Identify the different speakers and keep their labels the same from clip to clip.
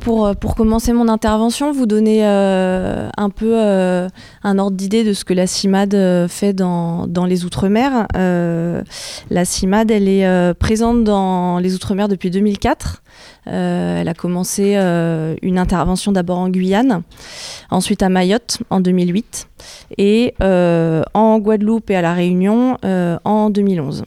Speaker 1: pour commencer mon intervention, vous donner un peu un ordre d'idée de ce que la CIMAD fait dans les Outre-mer. La CIMAD, elle est présente dans les Outre-mer depuis 2004. Elle a commencé une intervention d'abord en Guyane, ensuite à Mayotte en 2008 et en Guadeloupe et à La Réunion en 2011.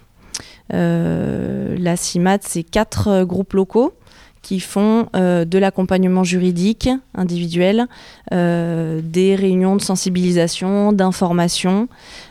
Speaker 1: La CIMAD, c'est 4 groupes locaux qui font de l'accompagnement juridique individuel, des réunions de sensibilisation, d'information,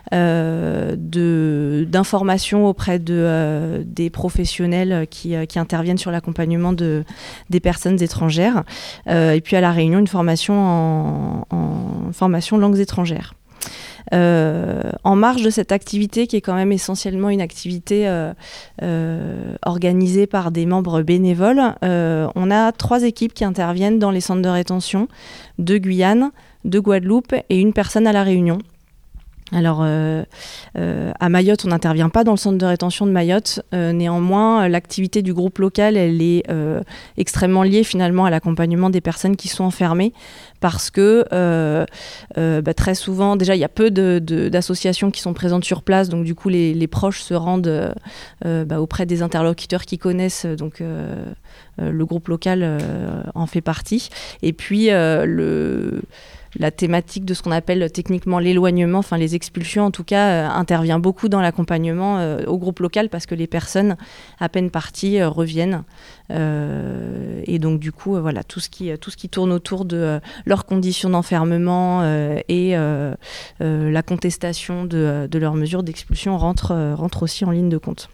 Speaker 1: d'information auprès des professionnels qui interviennent sur l'accompagnement des personnes étrangères, et puis à La Réunion, une formation en formation langues étrangères. En marge de cette activité qui est quand même essentiellement une activité organisée par des membres bénévoles, on a 3 équipes qui interviennent dans les centres de rétention de Guyane, de Guadeloupe et une personne à La Réunion. Alors, à Mayotte, on n'intervient pas dans le centre de rétention de Mayotte. Néanmoins, l'activité du groupe local, elle est extrêmement liée finalement à l'accompagnement des personnes qui sont enfermées parce que très souvent, déjà, il y a peu d'associations qui sont présentes sur place. Donc, du coup, les proches se rendent auprès des interlocuteurs qui connaissent. Donc, le groupe local en fait partie. Et puis, la thématique de ce qu'on appelle techniquement l'éloignement, enfin les expulsions en tout cas, intervient beaucoup dans l'accompagnement au groupe local parce que les personnes à peine parties reviennent. Et donc du coup, voilà, tout ce qui tourne autour de leurs conditions d'enfermement et la contestation de leurs mesures d'expulsion rentre aussi en ligne de compte.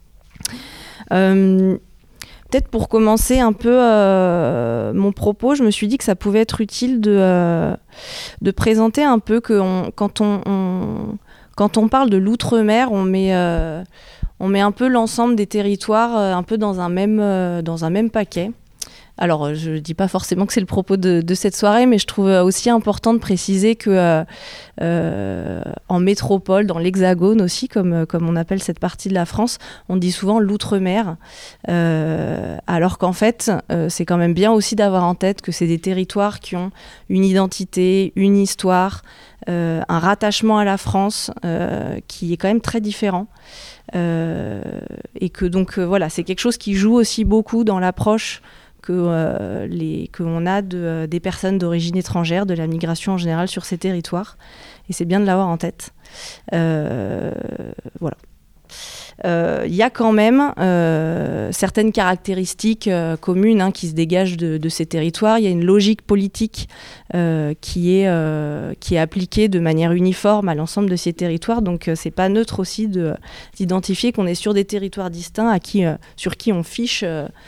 Speaker 1: Peut-être pour commencer un peu mon propos, je me suis dit que ça pouvait être utile de présenter un peu que quand on parle de l'outre-mer, on met un peu l'ensemble des territoires un peu dans un même paquet. Alors, je ne dis pas forcément que c'est le propos de cette soirée, mais je trouve aussi important de préciser que en métropole, dans l'Hexagone aussi, comme on appelle cette partie de la France, on dit souvent l'outre-mer, alors qu'en fait, c'est quand même bien aussi d'avoir en tête que c'est des territoires qui ont une identité, une histoire, un rattachement à la France qui est quand même très différent. Et que donc, voilà, c'est quelque chose qui joue aussi beaucoup dans l'approche qu'on a des personnes d'origine étrangère, de la migration en général sur ces territoires. Et c'est bien de l'avoir en tête. Voilà. Il y a quand même certaines caractéristiques communes qui se dégagent de ces territoires. Il y a une logique politique qui est appliquée de manière uniforme à l'ensemble de ces territoires. Donc, c'est pas neutre aussi d'identifier qu'on est sur des territoires distincts sur qui on fiche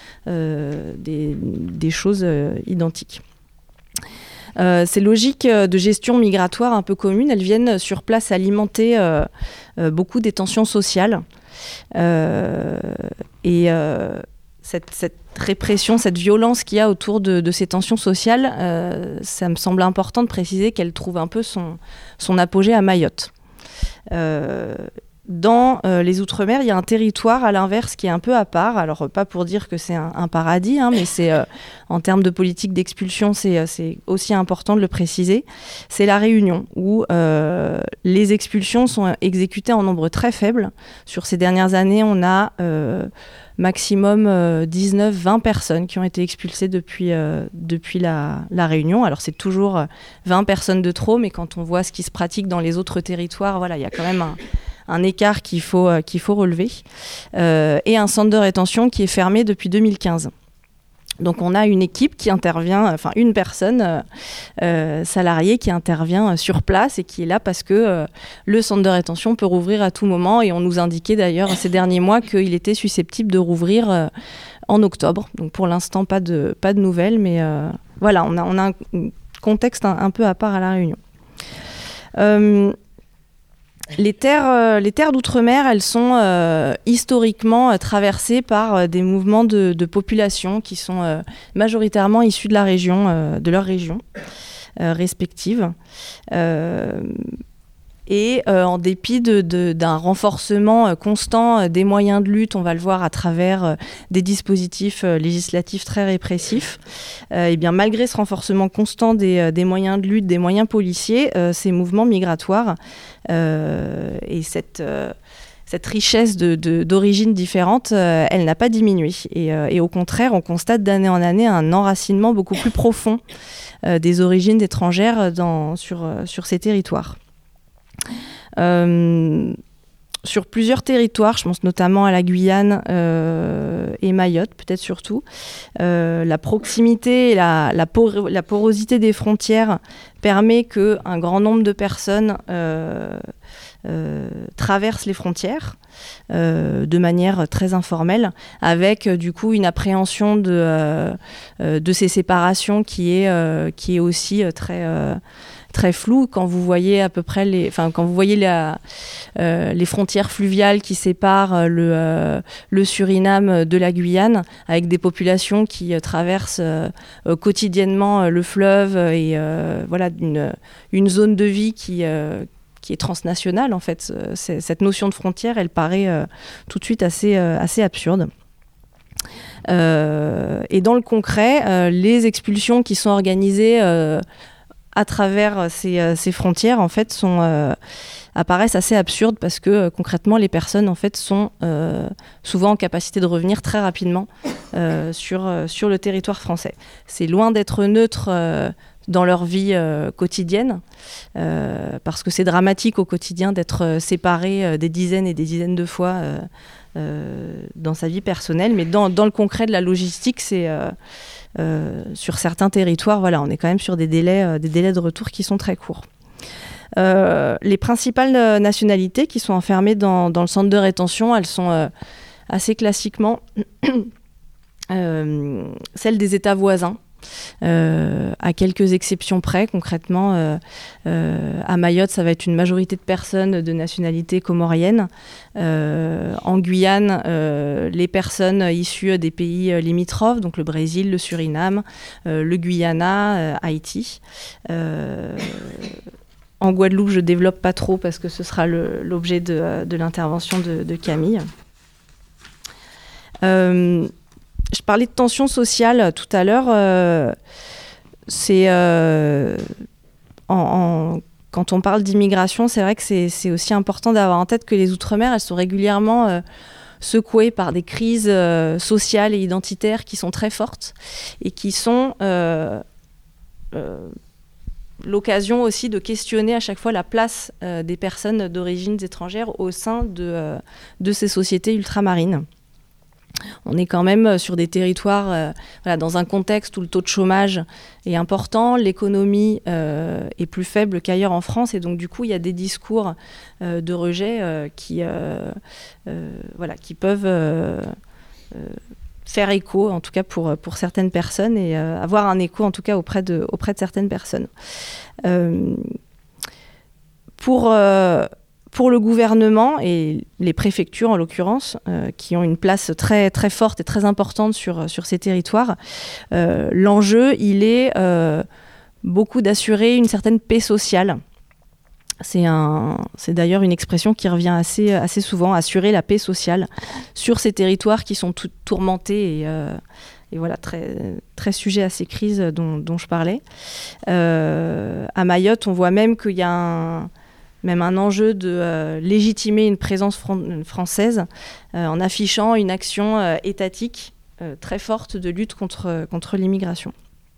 Speaker 1: des choses identiques. Ces logiques de gestion migratoire un peu communes, elles viennent sur place alimenter beaucoup des tensions sociales. Cette répression, cette violence qu'il y a autour de ces tensions sociales, ça me semble important de préciser qu'elle trouve un peu son apogée à Mayotte. Dans les Outre-mer, il y a un territoire à l'inverse qui est un peu à part. Alors, pas pour dire que c'est un paradis, mais c'est en termes de politique d'expulsion, c'est aussi important de le préciser. C'est La Réunion, où les expulsions sont exécutées en nombre très faible. Sur ces dernières années, on a maximum 19-20 personnes qui ont été expulsées depuis la Réunion. Alors, c'est toujours 20 personnes de trop, mais quand on voit ce qui se pratique dans les autres territoires, voilà, il y a quand même un écart qu'il faut relever, et un centre de rétention qui est fermé depuis 2015. Donc on a une équipe qui intervient, enfin une personne salariée qui intervient sur place et qui est là parce que le centre de rétention peut rouvrir à tout moment, et on nous indiquait d'ailleurs ces derniers mois qu'il était susceptible de rouvrir en octobre. Donc pour l'instant pas de nouvelles, mais voilà, on a un contexte un peu à part à La Réunion. Les terres d'outre-mer, elles sont historiquement traversées par des mouvements de population qui sont majoritairement issus de la région, de leur région respective. Et en dépit d'un renforcement constant des moyens de lutte, on va le voir à travers des dispositifs législatifs très répressifs, et bien malgré ce renforcement constant des moyens de lutte, des moyens policiers, ces mouvements migratoires et cette richesse d'origines différentes, elle n'a pas diminué. Et au contraire, on constate d'année en année un enracinement beaucoup plus profond des origines étrangères sur ces territoires. Sur plusieurs territoires, je pense notamment à la Guyane et Mayotte, peut-être surtout, la proximité et la porosité des frontières permet qu'un grand nombre de personnes traversent les frontières de manière très informelle, avec du coup une appréhension de ces séparations qui est aussi très flou. Quand vous voyez à peu près les frontières fluviales qui séparent le Suriname de la Guyane, avec des populations qui traversent quotidiennement le fleuve et voilà une zone de vie qui est transnationale, en fait. Cette notion de frontière, elle paraît tout de suite assez absurde. Et dans le concret, les expulsions qui sont organisées à travers ces frontières, en fait, apparaissent assez absurdes parce que concrètement, les personnes, en fait, sont souvent en capacité de revenir très rapidement sur le territoire français. C'est loin d'être neutre dans leur vie quotidienne, parce que c'est dramatique au quotidien d'être séparé des dizaines et des dizaines de fois dans sa vie personnelle, mais dans le concret de la logistique, c'est sur certains territoires, voilà, on est quand même sur des délais de retour qui sont très courts. Les principales nationalités qui sont enfermées dans le centre de rétention, elles sont assez classiquement celles des États voisins. À quelques exceptions près, concrètement, à Mayotte, ça va être une majorité de personnes de nationalité comorienne. En Guyane, les personnes issues des pays limitrophes, donc le Brésil, le Suriname, le Guyana, Haïti. En Guadeloupe, je ne développe pas trop parce que ce sera l'objet de l'intervention de Camille. Je parlais de tension sociale tout à l'heure. Quand on parle d'immigration, c'est vrai que c'est aussi important d'avoir en tête que les Outre-mer, elles sont régulièrement secouées par des crises sociales et identitaires qui sont très fortes et qui sont l'occasion aussi de questionner à chaque fois la place des personnes d'origines étrangères au sein de ces sociétés ultramarines. On est quand même sur des territoires, dans un contexte où le taux de chômage est important, l'économie est plus faible qu'ailleurs en France, et donc du coup il y a des discours de rejet qui peuvent faire écho, en tout cas pour certaines personnes, et avoir un écho en tout cas auprès de certaines personnes. Pour le gouvernement et les préfectures, en l'occurrence, qui ont une place très, très forte et très importante sur ces territoires, l'enjeu, il est beaucoup d'assurer une certaine paix sociale. C'est d'ailleurs une expression qui revient assez souvent, assurer la paix sociale sur ces territoires qui sont tourmentés et voilà, très, très sujet à ces crises dont je parlais. À Mayotte, on voit même qu'il y a même un enjeu de légitimer une présence française en affichant une action étatique très forte de lutte contre l'immigration.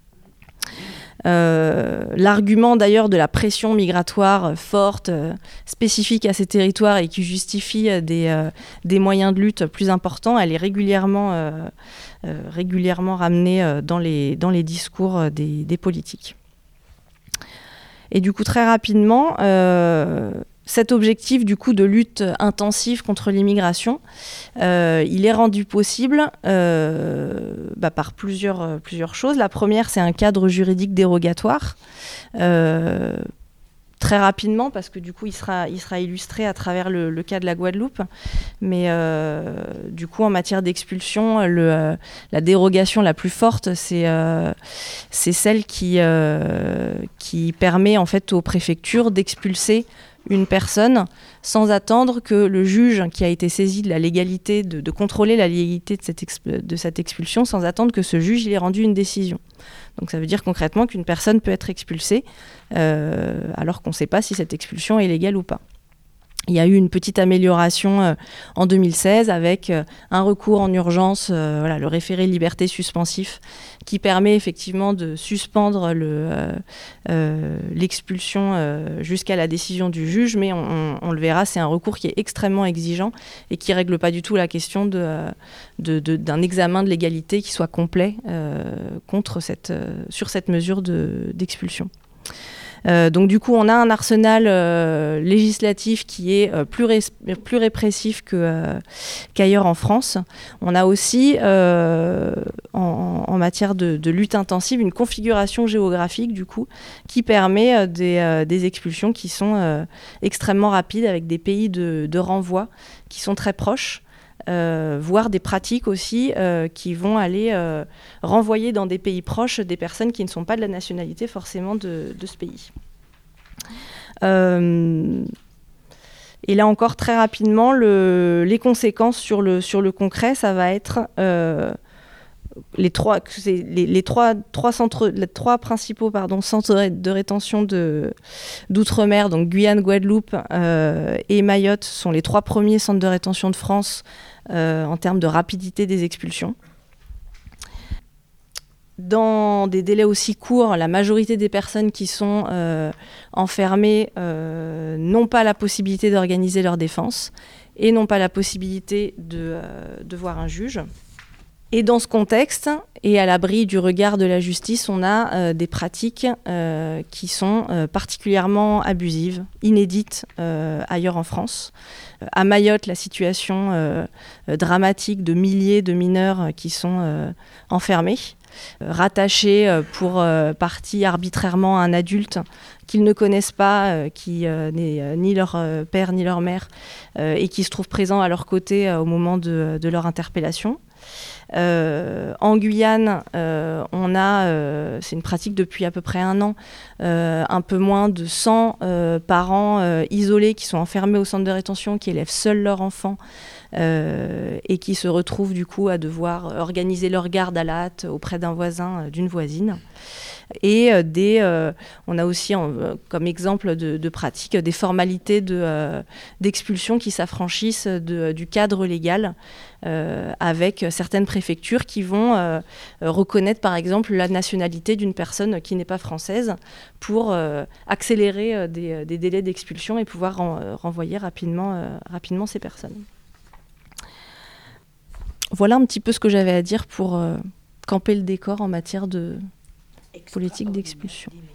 Speaker 1: L'argument d'ailleurs de la pression migratoire forte, spécifique à ces territoires et qui justifie des moyens de lutte plus importants, elle est régulièrement ramenée dans les discours des politiques. Et du coup, très rapidement, cet objectif du coup, de lutte intensive contre l'immigration, il est rendu possible par plusieurs choses. La première, c'est un cadre juridique dérogatoire. Très rapidement, parce que du coup, il sera illustré à travers le cas de la Guadeloupe. Mais du coup, en matière d'expulsion, la dérogation la plus forte, c'est celle qui permet en fait aux préfectures d'expulser une personne sans attendre que le juge qui a été saisi de la légalité, de contrôler la légalité de cette expulsion, sans attendre que ce juge il ait rendu une décision. Donc ça veut dire concrètement qu'une personne peut être expulsée alors qu'on ne sait pas si cette expulsion est légale ou pas. Il y a eu une petite amélioration en 2016 avec un recours en urgence, le référé liberté suspensif, qui permet effectivement de suspendre l'expulsion jusqu'à la décision du juge, mais on le verra, c'est un recours qui est extrêmement exigeant et qui ne règle pas du tout la question d'un examen de légalité qui soit complet sur cette mesure d'expulsion. Donc du coup, on a un arsenal législatif qui est plus répressif qu'ailleurs en France. On a aussi, en matière de lutte intensive, une configuration géographique du coup qui permet des expulsions qui sont extrêmement rapides avec des pays de renvoi qui sont très proches. Voire des pratiques aussi qui vont aller renvoyer dans des pays proches des personnes qui ne sont pas de la nationalité forcément de ce pays. Et là encore, très rapidement, les conséquences sur le concret, ça va être les trois principaux centres de rétention d'outre-mer, donc Guyane, Guadeloupe et Mayotte, sont les 3 premiers centres de rétention de France en termes de rapidité des expulsions. Dans des délais aussi courts, la majorité des personnes qui sont enfermées n'ont pas la possibilité d'organiser leur défense et n'ont pas la possibilité de voir un juge. Et dans ce contexte, et à l'abri du regard de la justice, on a des pratiques qui sont particulièrement abusives, inédites ailleurs en France. À Mayotte, la situation dramatique de milliers de mineurs qui sont enfermés, rattachés pour partie arbitrairement à un adulte qu'ils ne connaissent pas, qui n'est ni leur père ni leur mère, et qui se trouve présent à leur côté au moment de leur interpellation. En Guyane, on a, c'est une pratique depuis à peu près 1 an, un peu moins de 100 parents isolés qui sont enfermés au centre de rétention, qui élèvent seuls leurs enfants et qui se retrouvent du coup à devoir organiser leur garde à la hâte auprès d'un voisin, d'une voisine. Et on a aussi comme exemple de pratique des formalités d'expulsion qui s'affranchissent du cadre légal avec certaines préfectures qui vont reconnaître par exemple la nationalité d'une personne qui n'est pas française pour accélérer des délais d'expulsion et pouvoir renvoyer rapidement ces personnes. Voilà un petit peu ce que j'avais à dire pour camper le décor en matière de politique d'expulsion.